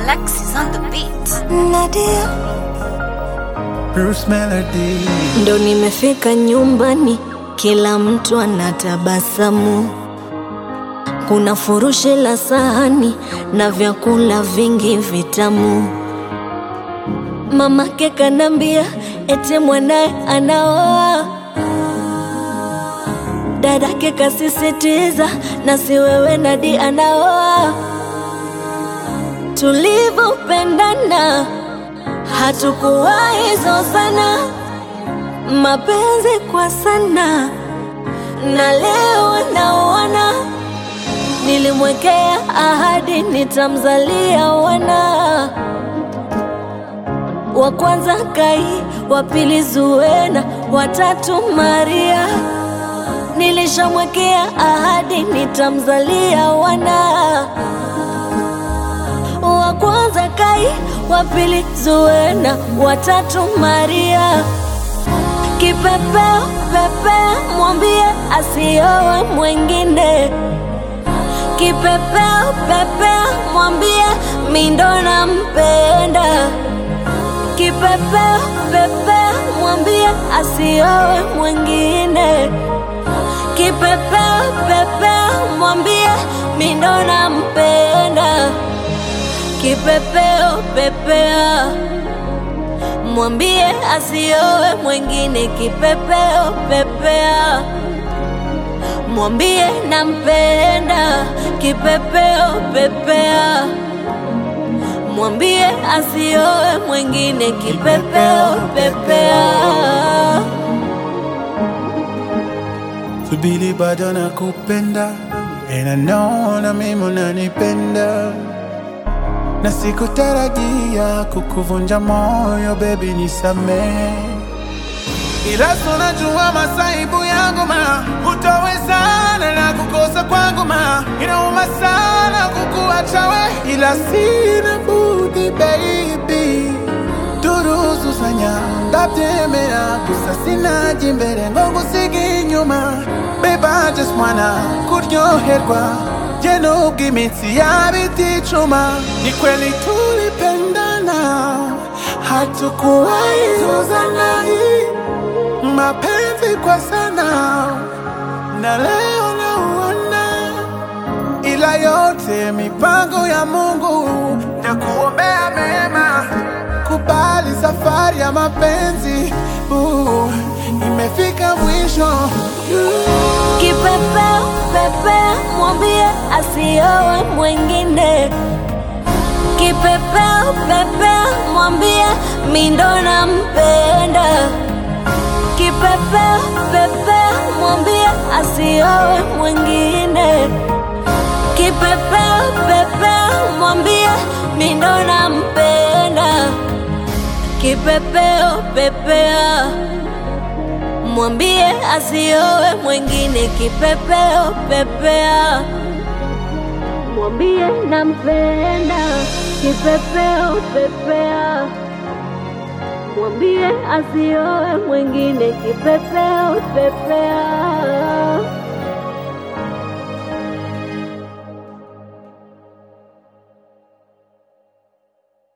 Alexis on the beat. Nadia Bruce Melody. ndo nimefika nyumbani, kila mtu anatabasamu. Kuna furushi la sahani na vyakula vingi vitamu. Mamake kanambia eti mwanae anaoa, dadake kasisitiza na si wewe Nadi anaoa. Tulivyopendana hatukuwahi zozana, mapenzi kwa sana, na leo naona. Nilimwekea ahadi nitamzalia wana, wa kwanza Kai, wa pili Zuena, wa tatu Maria. Nilishamwekea ahadi nitamzalia wana, wa kwanza Kai, wa pili Zuena, wa tatu Maria. Kipepeo pepea mwambie asiowe mwengine. Kipepeo pepea mwambie mi ndo nampenda. Kipepeo pepea mwambie asiowe mwengine. Kipepeo pepea mwambie mi ndo nampenda. Kipepeo pepea mwambie asiowe mwengine. Kipepeo pepea mwambie nampenda. Kipepeo pepea mwambie asiowe mwengine. Kipepeo pepea. Subiri bado nakupenda, and I know na mimi unanipenda, na sikutarajia kukuvunja moyo baby, nisamehe. Ila unajua masaibu yangu ma, hutawezana na kukosa kwangu ma. Inauma sana kukuacha we, ila sina budi baby. Turuzu sanya ndatemera kusasina jimbere ngongo sigi nyuma. Babe, I just wanna kuryoherwa, jeno gimitsi yabiti chuma. Ni kweli tulipendana, hatukuwahi zozana, mapenzi kwa sana, na leo naona. Ila yote mipango ya Mungu, nakuombea mema. Kubali safari ya mapenzi, imefika mwisho. Kipepeo pepea mwambie asiowe mwengine. Kipepeo pepea mwambie mi ndo nampenda. Kipepeo pepea mwambie asiowe mwengine. Kipepeo pepea mwambie mi ndo nampenda. Kipepeo pepea mwambie asiowe mwengine. Kipepeo pepea mwambie nampenda. Kipepeo pepea mwambie asiowe mwengine. Kipepeo pepea.